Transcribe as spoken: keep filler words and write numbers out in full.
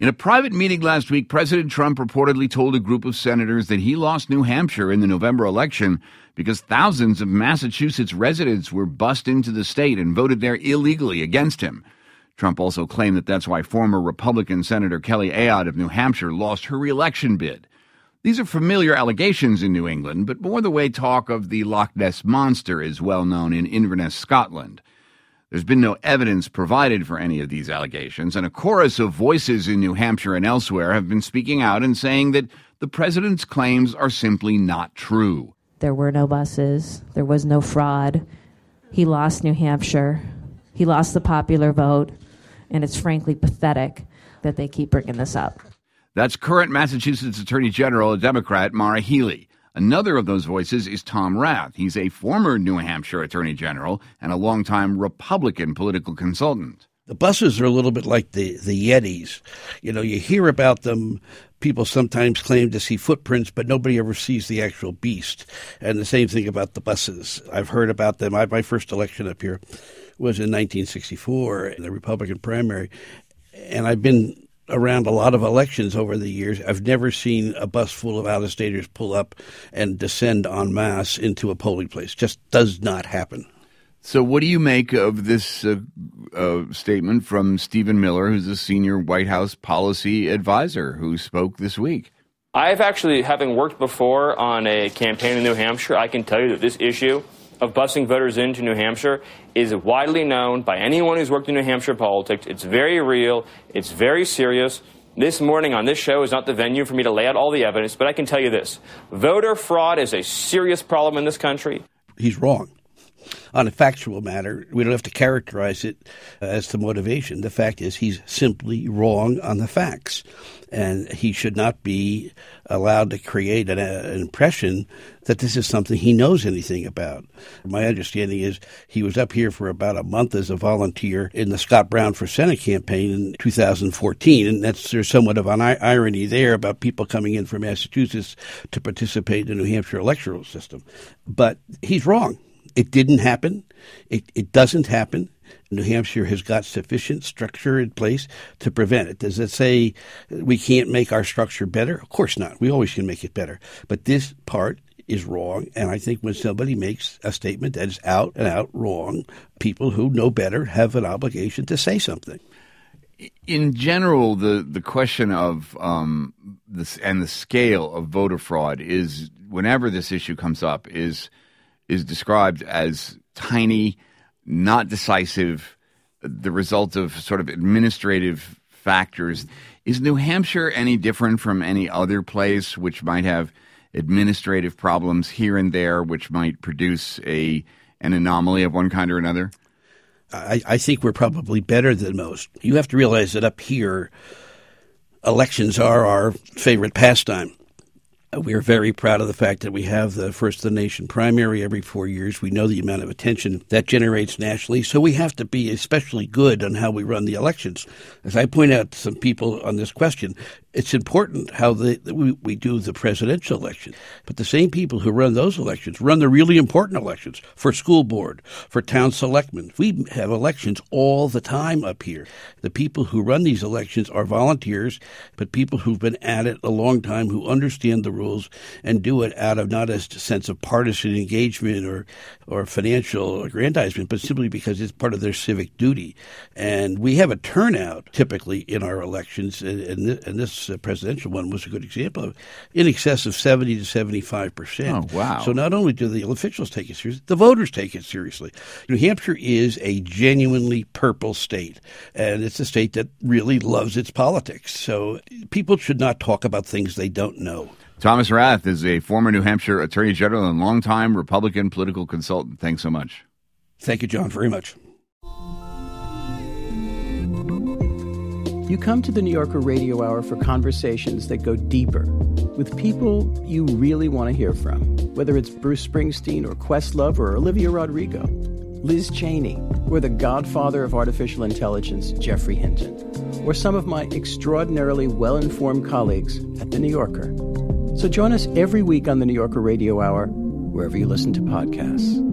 In a private meeting last week, President Trump reportedly told a group of senators that he lost New Hampshire in the November election because thousands of Massachusetts residents were bussed into the state and voted there illegally against him. Trump also claimed that that's why former Republican Senator Kelly Ayotte of New Hampshire lost her re-election bid. These are familiar allegations in New England, but more the way talk of the Loch Ness Monster is well known in Inverness, Scotland. There's been no evidence provided for any of these allegations, and a chorus of voices in New Hampshire and elsewhere have been speaking out and saying that the president's claims are simply not true. There were no buses. There was no fraud. He lost New Hampshire. He lost the popular vote, and it's frankly pathetic that they keep bringing this up. That's current Massachusetts Attorney General, a Democrat, Maura Healey. Another of those voices is Tom Rath. He's a former New Hampshire Attorney General and a longtime Republican political consultant. The buses are a little bit like the, the Yetis. You know, you hear about them. People sometimes claim to see footprints, but nobody ever sees the actual beast. And the same thing about the buses. I've heard about them. I, my first election up here was in nineteen sixty-four in the Republican primary. And I've been around a lot of elections over the years. I've never seen a bus full of out-of-staters pull up and descend en masse into a polling place. Just does not happen. So what do you make of this uh, uh, statement from Stephen Miller, who's a senior White House policy advisor who spoke this week? I've actually, having worked before on a campaign in New Hampshire, I can tell you that this issue of busing voters into New Hampshire is widely known by anyone who's worked in New Hampshire politics. It's very real. It's very serious. This morning on this show is not the venue for me to lay out all the evidence, but I can tell you this. Voter fraud is a serious problem in this country. He's wrong. On a factual matter, we don't have to characterize it as the motivation. The fact is he's simply wrong on the facts, and he should not be allowed to create an, uh, an impression that this is something he knows anything about. My understanding is he was up here for about a month as a volunteer in the Scott Brown for Senate campaign in two thousand fourteen, and that's there's somewhat of an I- irony there about people coming in from Massachusetts to participate in the New Hampshire electoral system. But he's wrong. It didn't happen. It, it doesn't happen. New Hampshire has got sufficient structure in place to prevent it. Does it say we can't make our structure better? Of course not. We always can make it better. But this part is wrong, and I think when somebody makes a statement that is out and out wrong, people who know better have an obligation to say something. In general, the, the question of um, this and the scale of voter fraud is, whenever this issue comes up, is is described as tiny, not decisive, the result of sort of administrative factors. Is New Hampshire any different from any other place which might have administrative problems here and there, which might produce a an anomaly of one kind or another? I, I think we're probably better than most. You have to realize that up here, elections are our favorite pastime. We are very proud of the fact that we have the First of the Nation primary every four years. We know the amount of attention that generates nationally, so we have to be especially good on how we run the elections. As I point out to some people on this question, it's important how the, we, we do the presidential election. But the same people who run those elections run the really important elections for school board, for town selectmen. We have elections all the time up here. The people who run these elections are volunteers, but people who've been at it a long time, who understand the rules and do it out of not a sense of partisan engagement or, or financial aggrandizement, but simply because it's part of their civic duty. And we have a turnout typically in our elections, and, and, th- and this uh, presidential one was a good example of it, in excess of seventy to seventy-five percent. Oh, wow. So not only do the officials take it seriously, the voters take it seriously. New Hampshire is a genuinely purple state, and it's a state that really loves its politics. So people should not talk about things they don't know. Thomas Rath is a former New Hampshire Attorney General and longtime Republican political consultant. Thanks so much. Thank you, John, very much. You come to the New Yorker Radio Hour for conversations that go deeper with people you really want to hear from, whether it's Bruce Springsteen or Questlove or Olivia Rodrigo, Liz Cheney, or the godfather of artificial intelligence, Jeffrey Hinton, or some of my extraordinarily well-informed colleagues at The New Yorker. So join us every week on the New Yorker Radio Hour, wherever you listen to podcasts.